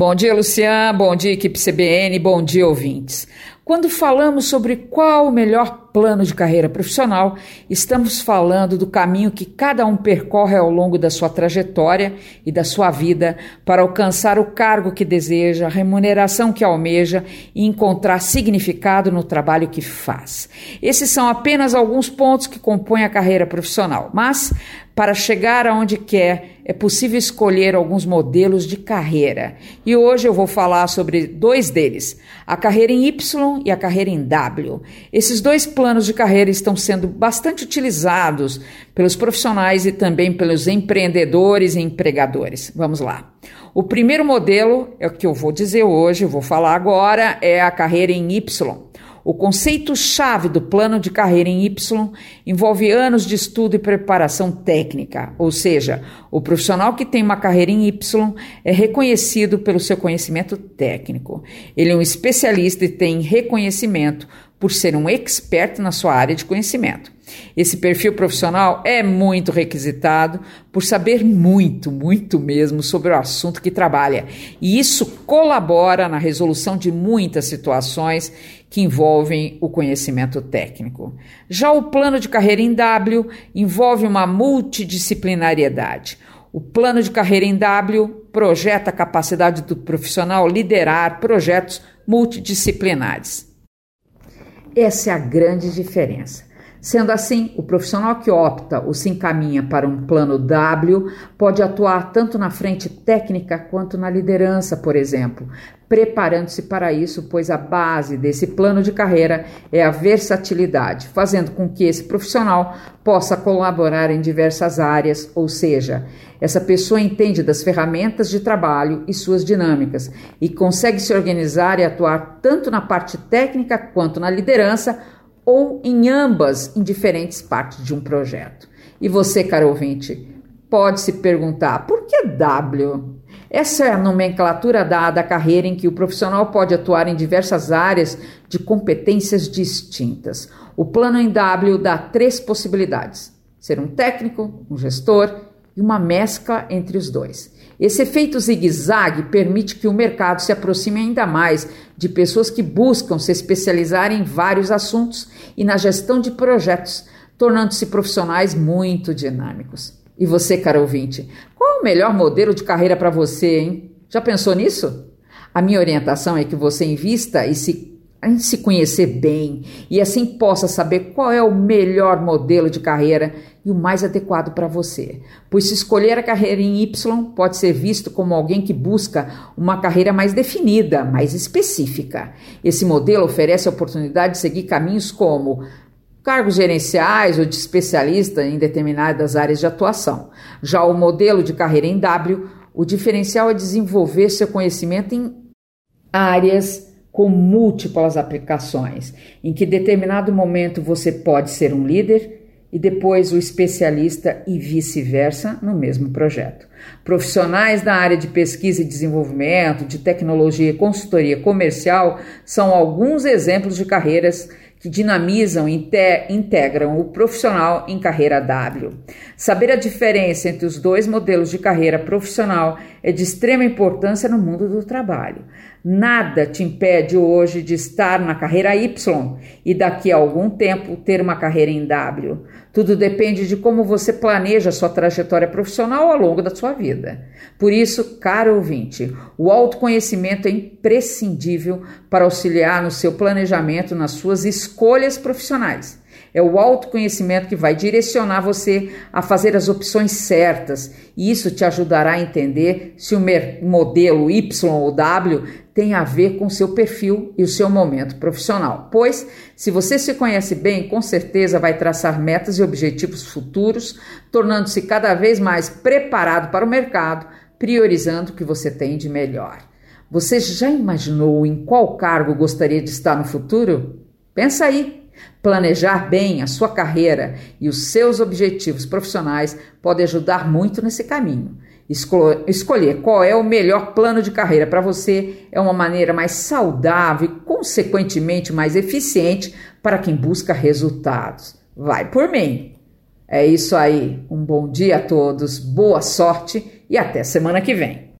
Bom dia, Lucian. Bom dia, equipe CBN. Bom dia, ouvintes. Quando falamos sobre qual o melhor plano de carreira profissional, estamos falando do caminho que cada um percorre ao longo da sua trajetória e da sua vida para alcançar o cargo que deseja, a remuneração que almeja e encontrar significado no trabalho que faz. Esses são apenas alguns pontos que compõem a carreira profissional, mas para chegar aonde quer, é possível escolher alguns modelos de carreira. E hoje eu vou falar sobre dois deles, a carreira em Y e a carreira em W. Esses dois planos de carreira estão sendo bastante utilizados pelos profissionais e também pelos empreendedores e empregadores. Vamos lá. O primeiro modelo é o que eu vou dizer hoje, eu vou falar agora, é a carreira em Y. O conceito-chave do plano de carreira em Y envolve anos de estudo e preparação técnica, ou seja, o profissional que tem uma carreira em Y é reconhecido pelo seu conhecimento técnico. Ele é um especialista e tem reconhecimento por ser um expert na sua área de conhecimento. Esse perfil profissional é muito requisitado por saber muito mesmo sobre o assunto que trabalha. E isso colabora na resolução de muitas situações que envolvem o conhecimento técnico. Já o plano de carreira em W envolve uma multidisciplinariedade. O plano de carreira em W projeta a capacidade do profissional liderar projetos multidisciplinares. Essa é a grande diferença. Sendo assim, o profissional que opta ou se encaminha para um plano W pode atuar tanto na frente técnica quanto na liderança, por exemplo, preparando-se para isso, pois a base desse plano de carreira é a versatilidade, fazendo com que esse profissional possa colaborar em diversas áreas, ou seja, essa pessoa entende das ferramentas de trabalho e suas dinâmicas e consegue se organizar e atuar tanto na parte técnica quanto na liderança, ou em ambas em diferentes partes de um projeto. E você, caro ouvinte, pode se perguntar, por que W? Essa é a nomenclatura dada à carreira em que o profissional pode atuar em diversas áreas de competências distintas. O plano em W dá 3 possibilidades: ser um técnico, um gestor e uma mescla entre os dois. Esse efeito zigue-zague permite que o mercado se aproxime ainda mais de pessoas que buscam se especializar em vários assuntos e na gestão de projetos, tornando-se profissionais muito dinâmicos. E você, caro ouvinte, qual é o melhor modelo de carreira para você, hein? Já pensou nisso? A minha orientação é que você invista em se conhecer bem e assim possa saber qual é o melhor modelo de carreira e o mais adequado para você. Pois se escolher a carreira em Y, pode ser visto como alguém que busca uma carreira mais definida, mais específica. Esse modelo oferece a oportunidade de seguir caminhos como cargos gerenciais ou de especialista em determinadas áreas de atuação. Já o modelo de carreira em W, o diferencial é desenvolver seu conhecimento em áreas com múltiplas aplicações, em que em determinado momento você pode ser um líder e depois o especialista e vice-versa no mesmo projeto. Profissionais da área de pesquisa e desenvolvimento, de tecnologia e consultoria comercial são alguns exemplos de carreiras que dinamizam e integram o profissional em carreira W. Saber a diferença entre os dois modelos de carreira profissional é de extrema importância no mundo do trabalho. Nada te impede hoje de estar na carreira Y e daqui a algum tempo ter uma carreira em W. Tudo depende de como você planeja a sua trajetória profissional ao longo da sua vida. Por isso, caro ouvinte, o autoconhecimento é imprescindível para auxiliar no seu planejamento, nas suas escolhas profissionais. É o autoconhecimento que vai direcionar você a fazer as opções certas e isso te ajudará a entender se o modelo Y ou W tem a ver com o seu perfil e o seu momento profissional. Pois, se você se conhece bem, com certeza vai traçar metas e objetivos futuros, tornando-se cada vez mais preparado para o mercado, priorizando o que você tem de melhor. Você já imaginou em qual cargo gostaria de estar no futuro? Pensa aí. Planejar bem a sua carreira e os seus objetivos profissionais pode ajudar muito nesse caminho. Escolher qual é o melhor plano de carreira para você é uma maneira mais saudável e, consequentemente, mais eficiente para quem busca resultados. Vai por mim! É isso aí. Um bom dia a todos, boa sorte e até semana que vem.